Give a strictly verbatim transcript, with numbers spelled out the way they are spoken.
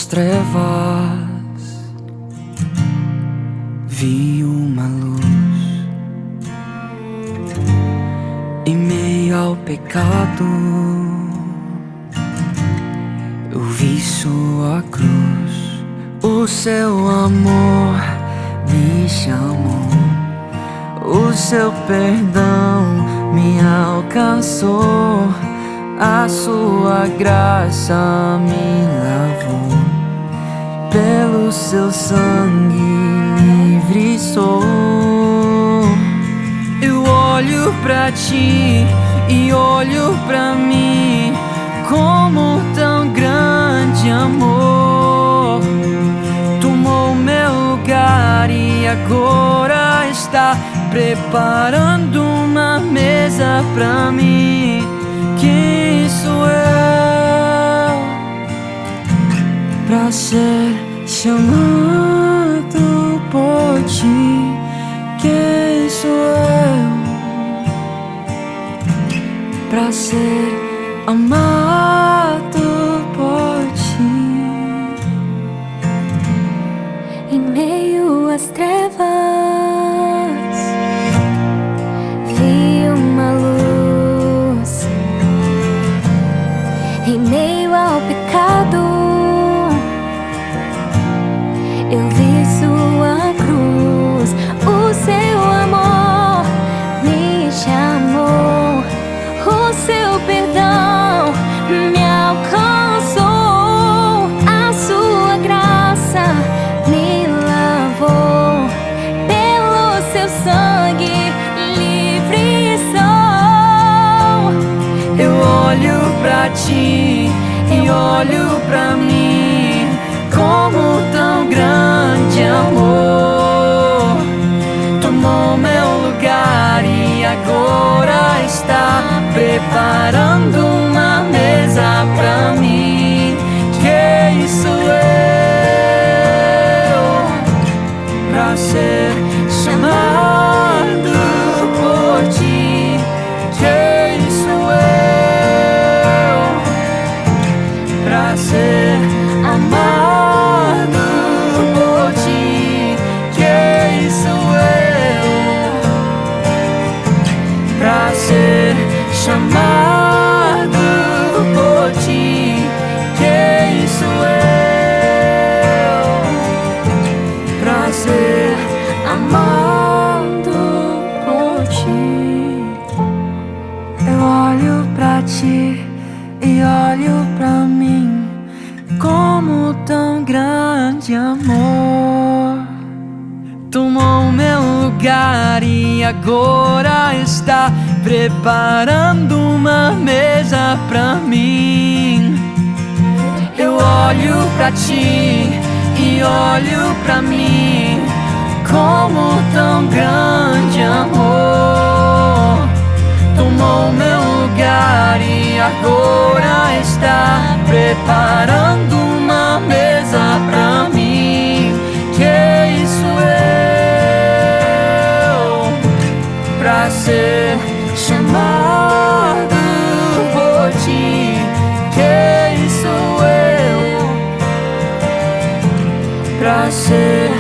das trevas vi uma luz. Em meio ao pecado eu vi sua cruz. O seu amor me chamou, o seu perdão me alcançou, a sua graça me lavou, pelo seu sangue livre sou. Eu olho pra ti e olho pra mim, como tão grande amor tomou meu lugar e agora está preparando uma mesa pra mim. Quem sou eu pra ser chamado por ti? Quem sou eu pra ser amado por ti? Em meio às trevas vi uma luz. Em meio ao pecado eu vi sua cruz. O seu amor me chamou, o seu perdão me alcançou, a sua graça me lavou, pelo seu sangue livre sou. Eu olho pra ti e olho pra mim, como tão grande amor tomou meu lugar e agora está preparando uma mesa pra mim. Quem sou eu pra ser chamado por ti? Quem sou eu pra ser amado por ti? Quem sou eu pra ser chamado por ti? Quem sou eu pra ser amado por ti? Eu olho pra ti e olho pra mim, como tão grande amor tomou meu lugar e agora está preparando uma mesa pra mim. Eu olho pra ti e olho pra mim, como tão grande amor tomou meu lugar e agora está preparando uma mesa pra mim. Quem sou eu pra ser chamado por ti? Quem sou eu pra ser